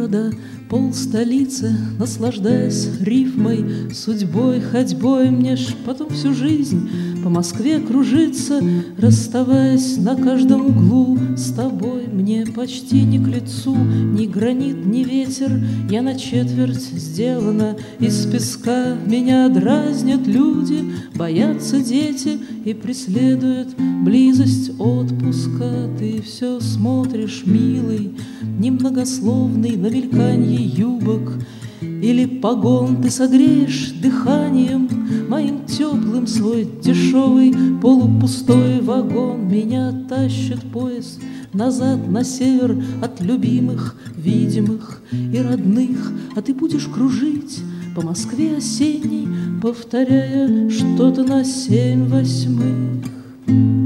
города, пол столицы, наслаждаясь рифмой, судьбой, ходьбой, мне ж потом всю жизнь по Москве кружиться, расставаясь на каждом углу с тобой. Мне почти не к лицу ни гранит, ни ветер, я на четверть сделана из песка. Меня дразнят люди, боятся дети и преследуют близость отпуска. Ты все смотришь, милый, немногословный, на мельканье юбок или погон. Ты согреешь дыханием моим теплым свой дешевый полупустой вагон. Меня тащит поезд назад на север от любимых, видимых и родных, а ты будешь кружить по Москве осенней, повторяя что-то на 7/8.